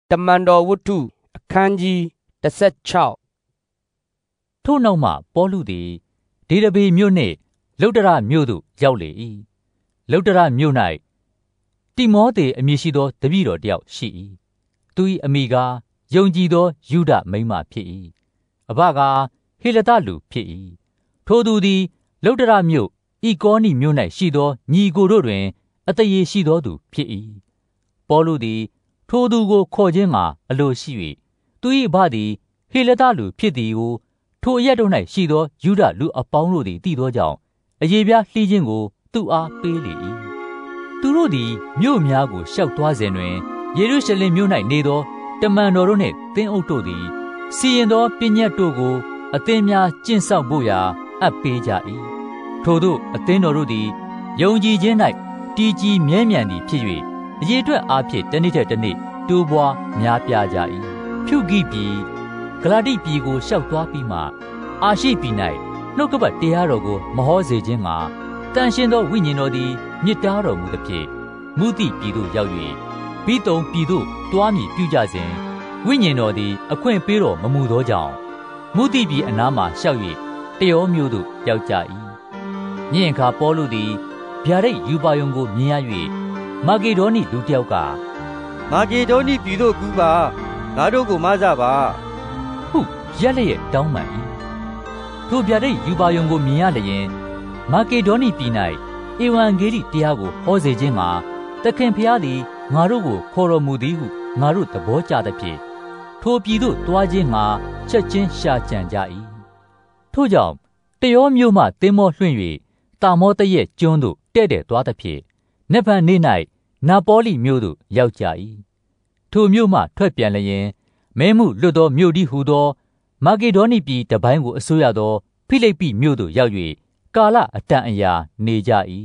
တမန်တော်ဝတ္ထုအခန်းကြီး16 ထို့နောက်မှပေါလုသည်ဒေဒဗေမြို့နှင့်လုတ္တရမြို့သို့ရောက်လေ၏လုတ္တရမြို့၌တိမောသေအမည်ရှိသောတပည့်တော်တစ်ယောက်ရှိ၏သူ၏အမိကားယုံကြည်သောယုဒမိန်းမဖြစ်၏အဘကားဟေလသလူဖြစ်၏ထိုသူသည်လုတ္တရမြို့ဤကောနိမြို့၌ရှိသောညီကိုတို့တွင်အသရေရှိသောသူဖြစ်၏ပေါလုသည်ထိုသူကိုခေါ်ခြင်းမှာအလိုရှိ၍သူ၏အဘသည်ဟေလသလူဖြစ်သည်ကိုထိုအရက်တို့၌ရှိသောယုဒလူအပေါင်းတို့သည်သိသောကြောင့်အယေပြားလှီးခြင်းကိုသူ့အားပေးလေ၏သူတို့သည်မြို့များကိုရှောက်သွားစဉ်တွင်ယေရုရှလင်မြို့၌နေသောတမန်တော်တို့နှင့်သင်းအုပ်တို့သည်စီရင်သောပညတ်တို့ကိုအသင်းများကျင့်ဆောက်ဖို့ရာအပ်ပေးကြ၏ထို့သို့အသင်းတော်တို့သည်ယုံကြည်ခြင်း၌တည်ကြည်မြဲမြံသည်ဖြစ်၍အရေးအတွက်အားဖြင့်တစ်နေ့ထက်တစ်နေ့တိုးပွားများပြားကြ၏ဖြူဂိပြည်ဂလာတိပြည်ကိုရှောက်သွားပြီးမှအာရှိပြည်၌နှုတ်ကပတ်တရားတော်ကိုမဟောစေခြင်းမှာတန်ရှင်းသောဝိညာဉ်တော်သည်မြစ်တားတော်မူသဖြင့်မုသိပြည်သို့ရောက်၍ဘိသုန်ပြည်သို့တွားမည်ပြုကြစဉ်ဝိညာဉ်တော်သည်အခွင့်ပေးတော်မမူသောကြောင့်မုသိပြည်အနားမှရှောက်၍တရောမြို့သို့ရောက်ကြ၏ညင်ခါပေါလုသည်ဗျာဒိတ်ယူပါယုံကိုမြင်ရ၍မာကေဒေါနိလူတစ်ယောက်ကမာကေဒေါနိပြည်သို့ကူးပါငါတို့ကိုမဆပါဟုရက်လျက်တောင်းပန်၏ထိုဗျာဒိတ်ယူပါယုံကိုမြင်ရလျင်မာကေဒေါနိပြည်၌ဧဝံဂေလိတရားကိုဟောစေခြင်းမှာသခင်ဖျားသည်ငါတို့ကိုခေါ်တော်မူသည်ဟုငါတို့သဘောကျသဖြင့်ထိုပြည်သို့တွားခြင်းမှာချက်ချင်းရှာကြံကြ၏ထို့ကြောင့်တရောမြို့မှသင်္ဘောလွှင့်၍တာမောသရဲ့ကျွန်းသို့တဲ့တဲ့သွားသဖြင့်နက်ဖြန်နေ့၌နာပေါလိမြို့သို့ရောက်ကြ၏ထိုမြို့မှထွက်ပြန်လျင်မဲမှုလွတ်သောမြို့ဒီဟုသောမာကေဒေါနိပြည်တပိုင်းကိုအစိုးရသောဖိလိပ္ပိမြို့သို့ရောက်၍ကာလအတန်အရာနေကြ၏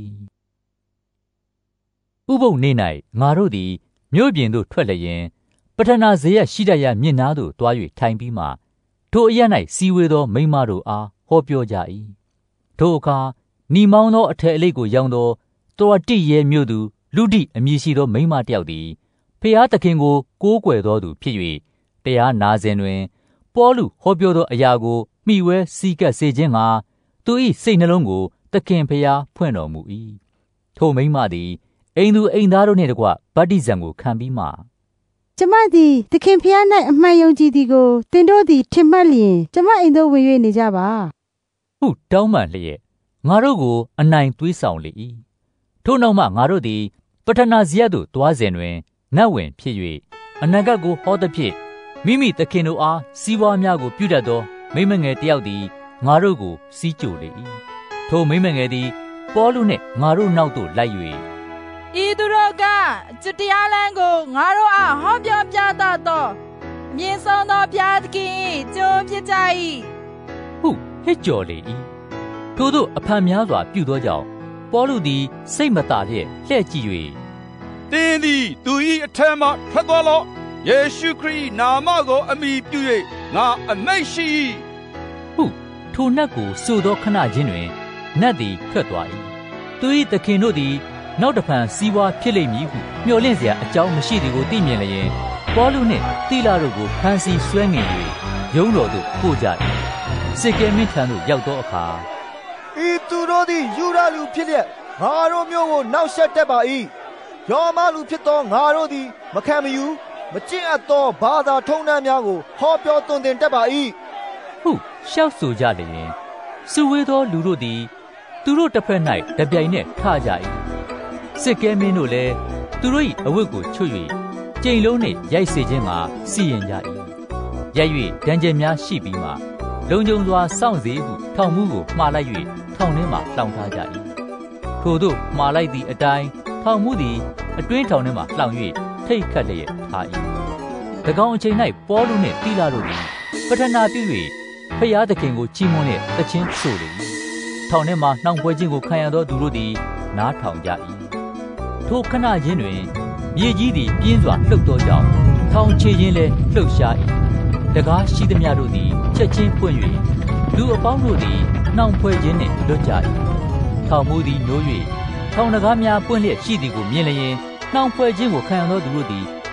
ဥပုသ်နေ့၌ငါတို့သည်မြို့ပြင်သို့ထွက်လျင်ပထနာဇေယရှိတရမြစ်နားသို့တွား၍ထိုင်ပြီးမှထိုအရ၌စီဝေသောမိန်းမတို့အားဟောပြောကြ၏ထိုအခါနီမောင်းသောအထည်အလိပ်ကိုရောင်းသောတောတိရဲမြို့သူလူဒိအမည်ရှိသောမိန်းမတစ်ယောက်သည်ဖျားသခင်ကိုကိုးကွယ်တော်သူဖြစ်၍တရားနာစဉ်တွင်ပေါလုဟောပြောသောအရာကိုမှီဝဲစည်းကပ်စေခြင်းကသူ၏စိတ်နှလုံးကိုသခင်ဖျားဖွင့်တော်မူ၏ထိုမိန်းမသည်အိမ်သူအိမ်သားတို့နှင့်တကွဗတ္တိဇံကိုခံပြီးမှကျမသည်သခင်ဖျား၌အမှန်ယုံကြည်သည်ကိုသင်တို့သည်ထင်မှတ်လျင်ကျမအိမ်သို့ဝင်၍နေကြပါဟုတောင်းပန်လျက်ငါတို့ကိုအနိုင်သွေးဆောင်လေ၏ထို့နောက်မှငါတို့သည်ပထနာဇယသို့တွားစဉ်တွင်နတ်ဝင်ဖြစ်၍အနာဂတ်ကိုဟောသဖြင့်မိမိသခင်တို့အားစီးပွားများကိုပြုတတ်သောမိမငယ်တယောက်သည်ငါတို့ကိုစီးကြိုလေ၏ထိုမိမငယ်သည်ပေါလုနှင့်ငါတို့နောက်သို့လိုက်၍ဤသူတို့ကတရားလမ်းကိုငါတို့အားဟောပြောပြတတ်သောမြင့်ဆုံးသောဘုရားသခင်၏ကျိုးဖြစ်ကြ၏ဟုဟစ်ကြော်လေ၏ထို့သို့အဖန်များစွာပြုသောကြောင့်ပေါလုသည်စိတ်မသာလျက်လှည့်ကြည့်၍သင်သည်သူ၏အထက်မှထွက်သွားလော့ယေရှုခရစ်နာမကိုအမိပြု၍ငါအမိန့်ရှိ၏ဟုထိုနတ်ကိုဆိုသောခဏချင်းတွင်နတ်သည်ထွက်သွား၏သူ၏သခင်တို့သည်နောက်တစ်ဖန်စီးပွားဖြစ်လိမ့်မည်ဟုမျှော်လင့်စရာအကြောင်းမရှိသည်ကိုသိမြင်လျင်ပေါလုနှင့်တိလတို့ကိုဖမ်းဆီးဆွဲငင်၍ရုံးတော်သို့ပို့ကြ၏စစ်ကဲမင်းထံသို့ရောက်သောအခါဤသူတို့သည်ယူဒလူဖြစ်လျက်ငါတို့မျိုးကိုနှောက်ယှက်တတ်ပါ၏ရောမလူဖြစ်သောငါတို့သည်မခံမယူမကျင့်အပ်သောဘာသာထုံးတမ်းများကိုဟောပြောသွန်သင်တတ်ပါ၏ဟုရှောက်ဆိုကြလျင်စုဝေးသောလူတို့သည်သူတို့တစ်ဖက်၌တပြိုင်နက်ထကြ၏စစ်ကဲမင်းတို့လည်းသူတို့၏အဝတ်ကိုချွတ်၍ကြိမ်လုံးနှင့်ရိုက်စေခြင်းမှာစီရင်ကြ၏ရိုက်၍ဒဏ်ချက်များရှိပြီးမှလုံခြုံစွာစောင့်စေဟုထောင်မှုကိုမှားလိုက်၍ထောင်ထဲမှလှောင်ထားကြ၏ထို့သို့မှားလိုက်သည့်အတိုင်းထောင်မှုသည်အတွင်းထောင်ထဲမှလှောင်၍ထိတ်ခတ်လျက်ထား၏၎င်းအချိန်၌ပေါလုနှင့်တိလတို့သည်ပထနာပြု၍ဖျားသခင်ကိုချီးမွမ်းလျက်သချင်းဆိုလေ၏ထောင်ထဲမှနှောင်ပွဲခြင်းကိုခံရသောသူတို့သည်နားထောင်ကြ၏ထိုခဏချင်းတွင်မြေကြီးသည်ပြင်းစွာလှုပ်သောကြောင့်ထောင်ချေခြင်းလည်းလှုပ်ရှား၏တကားရှိသမျှတို့သည်ချက်ချင်းပွင့်၍လူအပေါင်းတို့သည်နှောင်ဖွဲ့ခြင်းနှင့်လွတ်ကြ၏ထောင်မူသည်နိုး၍ထောင်တကားများပွင့်လျက်ရှိသည်ကိုမြင်လျင်နှောင်ဖွဲ့ခြင်းကိုခံရသောသူတို့သည်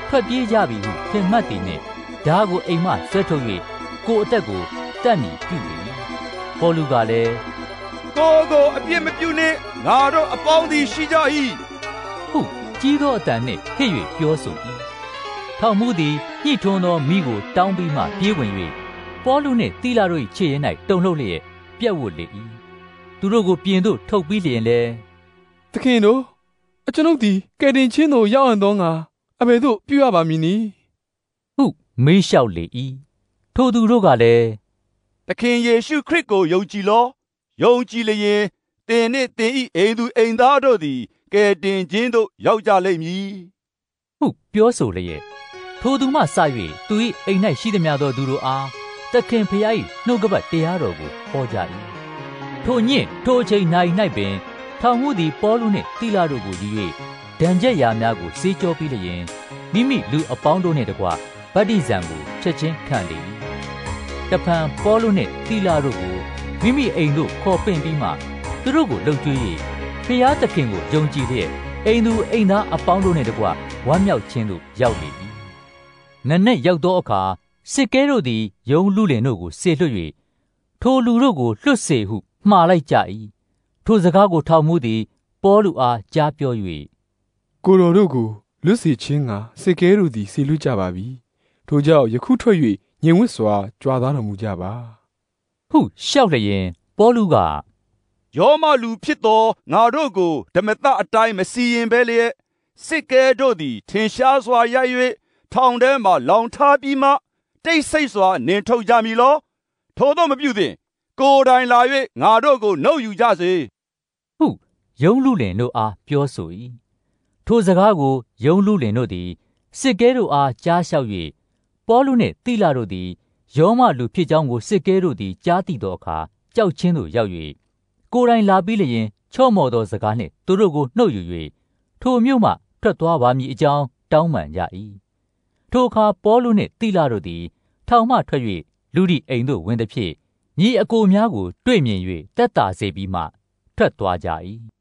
ထွက်ပြေးကြပြီဟုထင်မှတ်သည်နှင့်ဓာကိုအိမ်မှဆွဲထုတ်၍ကိုယ်အသက်ကိုတတ်မည်ပြုလေ၏ပေါလုကလည်းကိုအပြစ်မပြုနှင့်ငါတို့အပေါင်းသည်ရှိကြ၏ဟုကြီးသောအတန်နှင့်ဟစ်၍ပြောဆို၏ထောင်မှုသည်ညှိထွန်းသောမိကိုတောင်းပြီးမှပြေးဝင်၍ပေါလုနှင့်သီလတို့၏ခြေရင်း၌တုန်လှုပ်လျက်ပြက်ဝတ်လေ၏သူတို့ကိုပြင်သို့ထုတ်ပြီးလျင်လည်းသခင်တို့အကျွန်ုပ်သည်ကယ်တင်ခြင်းသို့ရောက်အံ့သောငါအဘယ်သို့ပြုရပါမည်နည်းဟုမေးလျှောက်လေ၏ထိုသူတို့ကလည်းသခင်ယေရှုခရစ်ကိုယုံကြည်လောယုံကြည်လျင်သင်နှင့်သင်၏အိမ်သူအိမ်သားတို့သည်ကယ်တင်ခြင်းသို့ရောက်ကြလိမ့်မည်ဟုပြောဆိုလျက်ထိုသူမှစ၍သူ၏အိမ်၌ရှိသည်များသောသူတို့အားသခင်ဖျား၏နှုတ်ကပတ်တရားတော်ကိုဟောကြ၏ထိုညင့်ထိုအချိန်၌၌ပင်ထောင်မှုသည်ပေါလုနှင့်သီလတို့ကိုယူ၍ဒဏ်ချက်ရာများကိုစေးကြောပြီးလျင်မိမိလူအပေါင်းတို့နှင့်တကွဗတ္တိဇံကိုချက်ချင်းခံလေ၏တဖန်ပေါလုနှင့်သီလတို့ကိုမိမိအိမ်သို့ခေါ်ပင့်ပြီးမှသူတို့ကိုလှုပ်ကြွေး၍ဖျားသခင်ကိုယုံကြည်လျက်အိမ်သူအိမ်သားအပေါင်းတို့နှင့်တကွဝမ်းမြောက်ခြင်းသို့ရောက်လေ၏နက်နက်ရောက်သောအခါစစ်ကဲတို့သည်ယုံလူလင်တို့ကိုဆေလွှတ်၍ထိုလူတို့ကိုလွှတ်စေဟုမှားလိုက်ကြ၏ထိုစကားကိုထောင်မှုသည်ပေါလုအားကြားပြော၍ကိုတော်တို့ကိုလွတ်စေခြင်းကစစ်ကဲတို့သည်ဆေလွတ်ကြပါပြီထိုကြောင့်ယခုထွက်၍ညင်ဝတ်စွာကြွားသားတော်မူကြပါဟုလျှောက်လျင်ပေါလုကယောမလူဖြစ်သောငါတို့ကိုဓမ္မသအတိုင်းမစီရင်ဘဲလျက်စစ်ကဲတို့သည်ထင်ရှားစွာရိုက်၍ထောင်ထဲမှလောင်ထားပြီးမှတိတ်ဆိတ်စွာနင်ထုတ်ကြမည်လောထို့သောမပြုသင့်ကိုယ်တိုင်လာ၍ငါတို့ကိုနှုတ်ယူကြစေဟုယုံလူလင်တို့အားပြောဆို၏ထိုစကားကိုယုံလူလင်တို့သည်စစ်ကဲတို့အားကြားလျှောက်၍ပေါလုနှင့်သီလတို့သည်ယောမလူဖြစ်ကြောင်းကိုစစ်ကဲတို့သည်ကြားသိသောအခါကြောက်ချင်းသို့ရောက်၍ကိုယ်တိုင်လာပြီးလျင်ချော့မော်သောစကားနှင့်သူတို့ကိုနှုတ်ယူ၍ထိုမြို့မှထွက်သွားပါမည်အကြောင်းတောင်းပန်ကြ၏ထိုအခါပေါလုနှင့်သီလတို့သည်ထောင်မှထွက်၍လူဒီအိမ်သို့ဝင်သည်ဖြင့်ညီအကိုများကိုတွေ့မြင်၍တက်တာစေပြီးမှထွက်သွားကြ၏